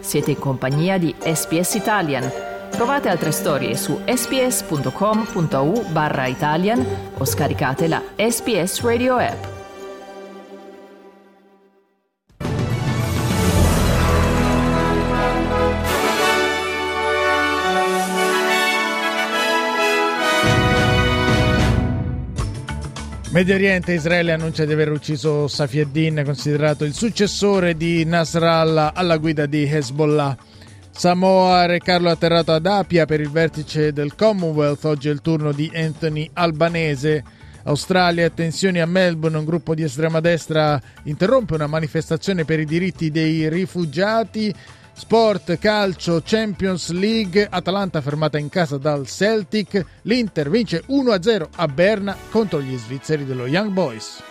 Siete in compagnia di SBS Italian. Trovate altre storie su sbs.com.au/Italian o scaricate la SBS Radio app. Medio Oriente, Israele annuncia di aver ucciso Safi ad-Din, considerato il successore di Nasrallah alla guida di Hezbollah. Samoa, Re Carlo atterrato ad Apia per il vertice del Commonwealth, oggi è il turno di Anthony Albanese. Australia, tensioni a Melbourne, un gruppo di estrema destra interrompe una manifestazione per i diritti dei rifugiati. Sport, calcio, Champions League, Atalanta fermata in casa dal Celtic, l'Inter vince 1-0 a Berna contro gli svizzeri dello Young Boys.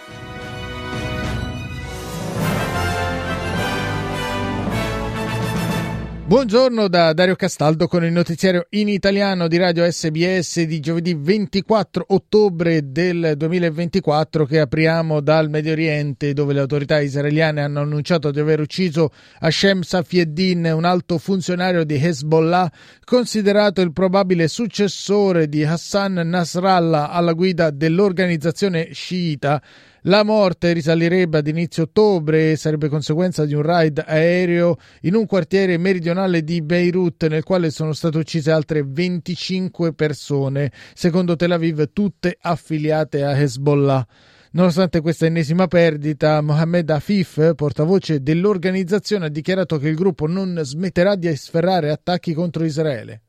Buongiorno da Dario Castaldo con il notiziario in italiano di Radio SBS di giovedì 24 ottobre del 2024 che apriamo dal Medio Oriente, dove le autorità israeliane hanno annunciato di aver ucciso Hashem Safi ad-Din, un alto funzionario di Hezbollah, considerato il probabile successore di Hassan Nasrallah alla guida dell'organizzazione sciita. La morte risalirebbe ad inizio ottobre e sarebbe conseguenza di un raid aereo in un quartiere meridionale di Beirut, nel quale sono state uccise altre 25 persone, secondo Tel Aviv tutte affiliate a Hezbollah. Nonostante questa ennesima perdita, Mohammed Afif, portavoce dell'organizzazione, ha dichiarato che il gruppo non smetterà di sferrare attacchi contro Israele.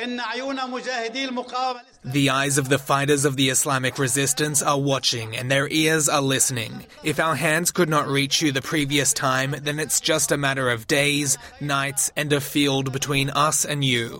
The eyes of the fighters of the Islamic resistance are watching and their ears are listening. If our hands could not reach you the previous time, then it's just a matter of days, nights, and a field between us and you.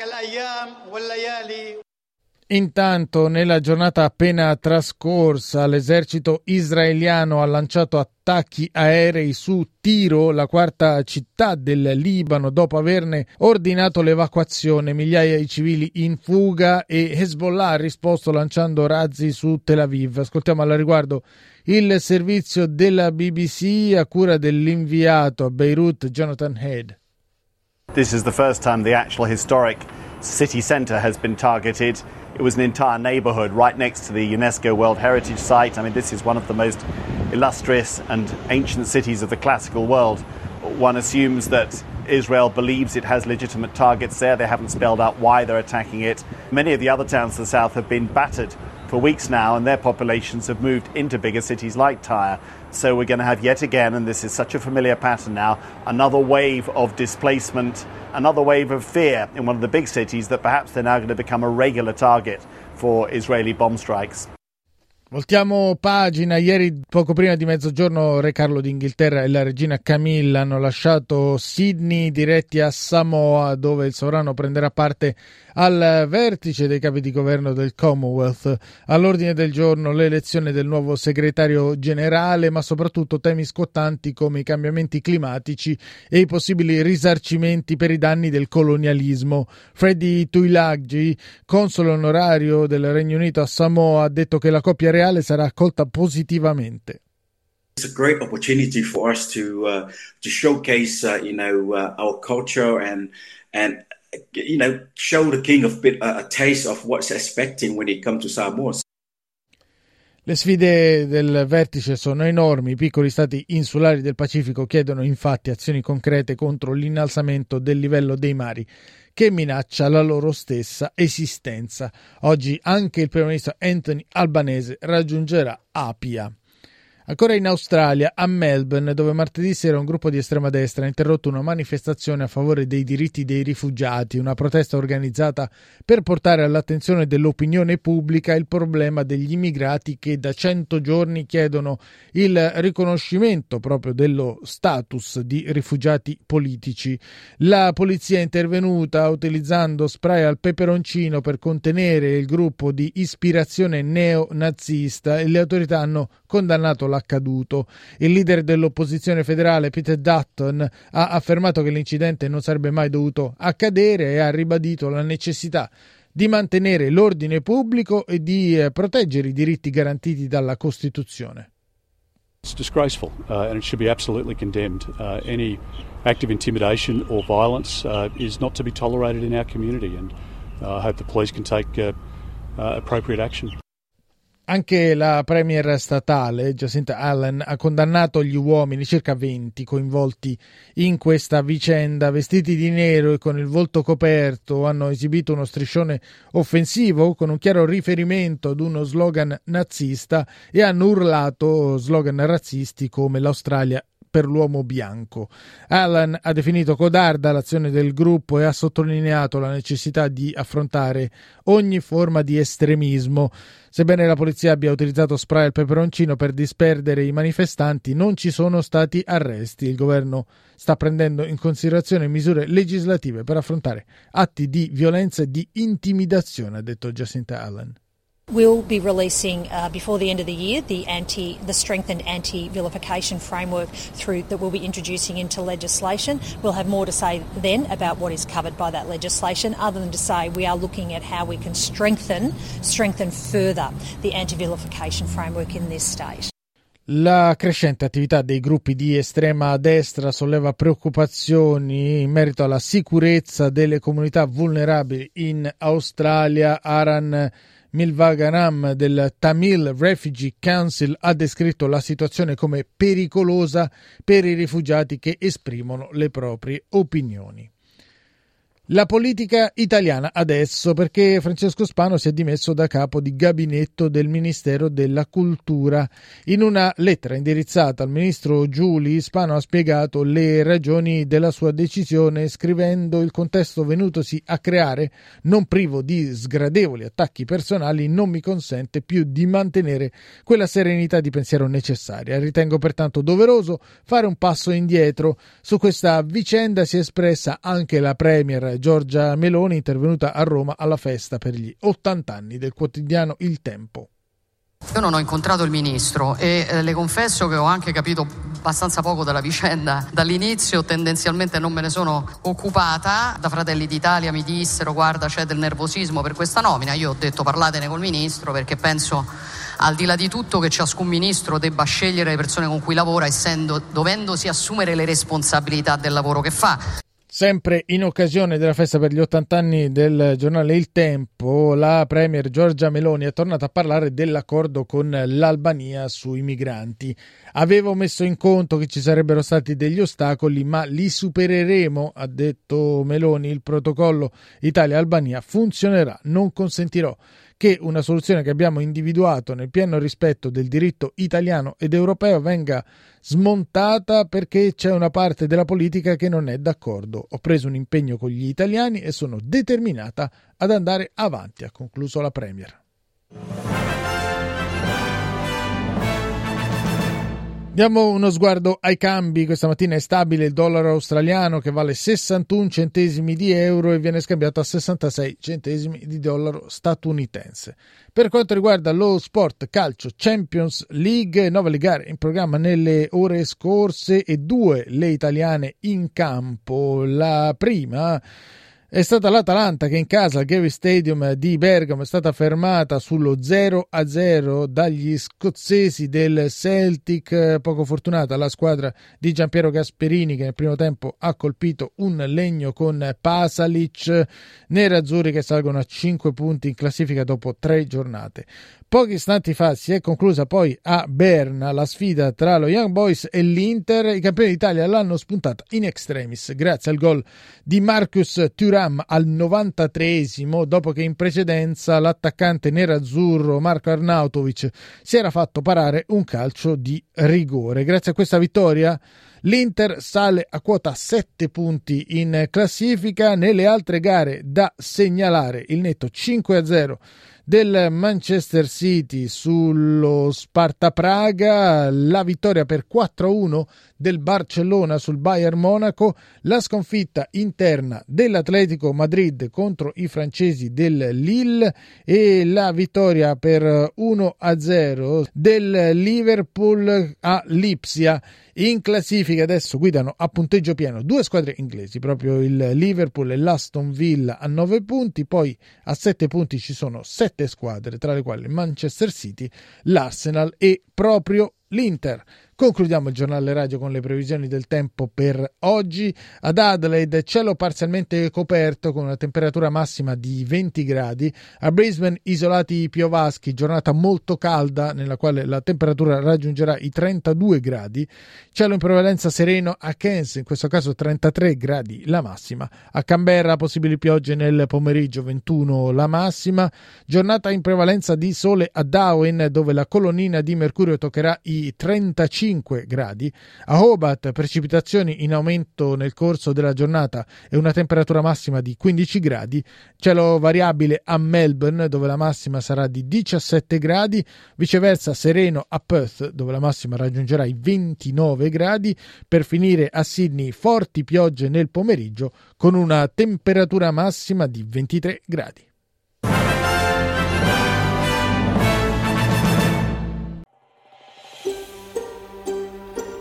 Intanto, nella giornata appena trascorsa, l'esercito israeliano ha lanciato attacchi aerei su Tiro, la quarta città del Libano, dopo averne ordinato l'evacuazione. Migliaia di civili in fuga e Hezbollah ha risposto lanciando razzi su Tel Aviv. Ascoltiamo al riguardo il servizio della BBC a cura dell'inviato a Beirut Jonathan Head. This is the first time the actual historic city centre has been targeted. It was an entire neighbourhood right next to the UNESCO World Heritage Site. I mean, this is one of the most illustrious and ancient cities of the classical world. One assumes that Israel believes it has legitimate targets there. They haven't spelled out why they're attacking it. Many of the other towns to the south have been battered for weeks now, and their populations have moved into bigger cities like Tyre. So we're going to have yet again, and this is such a familiar pattern now, another wave of displacement, another wave of fear in one of the big cities that perhaps they're now going to become a regular target for Israeli bomb strikes. Voltiamo pagina. Ieri, poco prima di mezzogiorno, Re Carlo d'Inghilterra e la regina Camilla hanno lasciato Sydney diretti a Samoa, dove il sovrano prenderà parte al vertice dei capi di governo del Commonwealth. All'ordine del giorno l'elezione del nuovo segretario generale, ma soprattutto temi scottanti come i cambiamenti climatici e i possibili risarcimenti per i danni del colonialismo. Freddie Tuilagi, console onorario del Regno Unito a Samoa, ha detto che la coppia reale sarà accolta positivamente. It's a great opportunity for us to showcase, our culture and show the king a taste of what's expecting when it comes to Samoa. Le sfide del vertice sono enormi. I piccoli stati insulari del Pacifico chiedono infatti azioni concrete contro l'innalzamento del livello dei mari che minaccia la loro stessa esistenza. Oggi anche il primo ministro Anthony Albanese raggiungerà Apia. Ancora in Australia, a Melbourne, dove martedì sera un gruppo di estrema destra ha interrotto una manifestazione a favore dei diritti dei rifugiati, una protesta organizzata per portare all'attenzione dell'opinione pubblica il problema degli immigrati che da 100 giorni chiedono il riconoscimento proprio dello status di rifugiati politici. La polizia è intervenuta utilizzando spray al peperoncino per contenere il gruppo di ispirazione neonazista e le autorità hanno condannato l'accaduto. Il leader dell'opposizione federale Peter Dutton ha affermato che l'incidente non sarebbe mai dovuto accadere e ha ribadito la necessità di mantenere l'ordine pubblico e di proteggere i diritti garantiti dalla Costituzione. It's disgraceful and it should be absolutely condemned. Any act of intimidation or violence is not to be tolerated in our community, and I hope the police can take appropriate action. Anche la premier statale Jacinta Allen ha condannato gli uomini, circa 20, coinvolti in questa vicenda. Vestiti di nero e con il volto coperto, hanno esibito uno striscione offensivo con un chiaro riferimento ad uno slogan nazista e hanno urlato slogan razzisti come l'Australia per l'uomo bianco. Allen ha definito codarda l'azione del gruppo e ha sottolineato la necessità di affrontare ogni forma di estremismo. Sebbene la polizia abbia utilizzato spray al peperoncino per disperdere i manifestanti, non ci sono stati arresti. Il governo sta prendendo in considerazione misure legislative per affrontare atti di violenza e di intimidazione, ha detto Jacinta Allen. We'll be releasing before the end of the year the strengthened anti-vilification framework that we'll be introducing into legislation. We'll have more to say then about what is covered by that legislation, other than to say we are looking at how we can strengthen further the anti-vilification framework in this state. La crescente attività dei gruppi di estrema destra solleva preoccupazioni in merito alla sicurezza delle comunità vulnerabili in Australia. Aran Milvagaram del Tamil Refugee Council ha descritto la situazione come pericolosa per i rifugiati che esprimono le proprie opinioni. La politica italiana adesso, perché Francesco Spano si è dimesso da capo di gabinetto del Ministero della Cultura. In una lettera indirizzata al ministro Giuli, Spano ha spiegato le ragioni della sua decisione, scrivendo: il contesto venutosi a creare, non privo di sgradevoli attacchi personali, non mi consente più di mantenere quella serenità di pensiero necessaria. Ritengo pertanto doveroso fare un passo indietro. Su questa vicenda si è espressa anche la premier Giorgia Meloni, intervenuta a Roma alla festa per gli 80 anni del quotidiano Il Tempo. Io non ho incontrato il ministro e le confesso che ho anche capito abbastanza poco della vicenda dall'inizio, tendenzialmente non me ne sono occupata. Da Fratelli d'Italia mi dissero: guarda, c'è del nervosismo per questa nomina. Io ho detto: parlatene col ministro, perché penso, al di là di tutto, che ciascun ministro debba scegliere le persone con cui lavora, dovendosi assumere le responsabilità del lavoro che fa. Sempre in occasione della festa per gli 80 anni del giornale Il Tempo, la premier Giorgia Meloni è tornata a parlare dell'accordo con l'Albania sui migranti. Avevo messo in conto che ci sarebbero stati degli ostacoli, ma li supereremo, ha detto Meloni. Il protocollo Italia-Albania funzionerà, non consentirò che una soluzione che abbiamo individuato nel pieno rispetto del diritto italiano ed europeo venga smontata perché c'è una parte della politica che non è d'accordo. Ho preso un impegno con gli italiani e sono determinata ad andare avanti, ha concluso la premier. Diamo uno sguardo ai cambi. Questa mattina è stabile il dollaro australiano, che vale 61 centesimi di euro e viene scambiato a 66 centesimi di dollaro statunitense. Per quanto riguarda lo sport calcio Champions League, 9 le gare in programma nelle ore scorse e 2 le italiane in campo. La prima è stata l'Atalanta, che in casa al Gary Stadium di Bergamo è stata fermata sullo 0-0 dagli scozzesi del Celtic. Poco fortunata la squadra di Giampiero Gasperini, che nel primo tempo ha colpito un legno con Pasalic. Nerazzurri che salgono a 5 punti in classifica dopo 3 giornate. Pochi istanti fa si è conclusa poi a Berna la sfida tra lo Young Boys e l'Inter. I campioni d'Italia l'hanno spuntata in extremis grazie al gol di Marcus Thuram al 93esimo, dopo che in precedenza l'attaccante nerazzurro Marco Arnautovic si era fatto parare un calcio di rigore. Grazie a questa vittoria l'Inter sale a quota 7 punti in classifica. Nelle altre gare da segnalare il netto 5-0 del Manchester City sullo Sparta Praga, la vittoria per 4-1 del Barcellona sul Bayern Monaco, la sconfitta interna dell'Atletico Madrid contro i francesi del Lille e la vittoria per 1-0 del Liverpool a Lipsia. In classifica adesso guidano a punteggio pieno 2 squadre inglesi, proprio il Liverpool e l'Aston Villa a 9 punti, poi a 7 punti ci sono 7 squadre, tra le quali Manchester City, l'Arsenal e proprio l'Inter. Concludiamo il giornale radio con le previsioni del tempo per oggi. Ad Adelaide cielo parzialmente coperto con una temperatura massima di 20 gradi. A Brisbane isolati piovaschi, giornata molto calda nella quale la temperatura raggiungerà i 32 gradi. Cielo in prevalenza sereno a Cairns, in questo caso 33 gradi la massima. A Canberra possibili piogge nel pomeriggio, 21 la massima. Giornata in prevalenza di sole a Darwin, dove la colonnina di mercurio toccherà i 35 gradi. A Hobart precipitazioni in aumento nel corso della giornata e una temperatura massima di 15 gradi. Cielo variabile a Melbourne, dove la massima sarà di 17 gradi. Viceversa sereno a Perth, dove la massima raggiungerà i 29 gradi. Per finire a Sydney forti piogge nel pomeriggio con una temperatura massima di 23 gradi.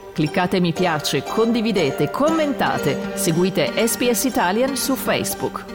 Cliccate mi piace, condividete, commentate, seguite SBS Italian su Facebook.